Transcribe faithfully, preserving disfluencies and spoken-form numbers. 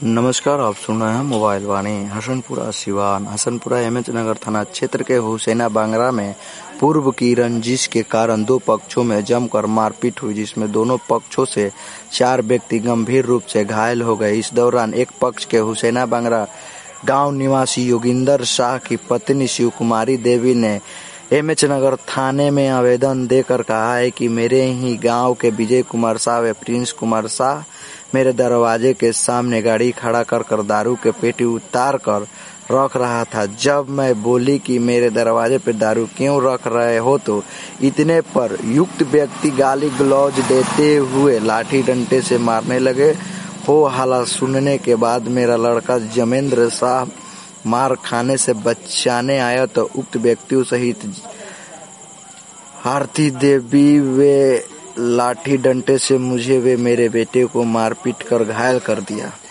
नमस्कार, आप सुन रहे हैं मोबाइल वाणी। हसनपुरा सिवान हसनपुरा एमएच नगर थाना क्षेत्र के हुसैना बांग्रा में पूर्व की रंजिश के कारण दो पक्षों में जमकर मारपीट हुई, जिसमें दोनों पक्षों से चार व्यक्ति गंभीर रूप से घायल हो गए। इस दौरान एक पक्ष के हुसैना बांग्रा गांव निवासी योगिंदर शाह की पत्नी शिव कुमारी देवी ने एमएच नगर थाने में आवेदन देकर कहा है कि मेरे ही गांव के विजय कुमार शाह व प्रिंस कुमार शाह मेरे दरवाजे के सामने गाड़ी खड़ा कर कर दारू के पेटी उतार कर रख रहा था। जब मैं बोली कि मेरे दरवाजे पर दारू क्यों रख रहे हो, तो इतने पर युक्त व्यक्ति गाली गलौज देते हुए लाठी डंडे से मारने लगे। हो हल्ला सुनने के बाद मेरा लड़का जमेंद्र शाह मार खाने से बचाने आया तो उक्त व्यक्तियों सहित आरती देवी वे लाठी डंडे से मुझे वे मेरे बेटे को मारपीट कर घायल कर दिया।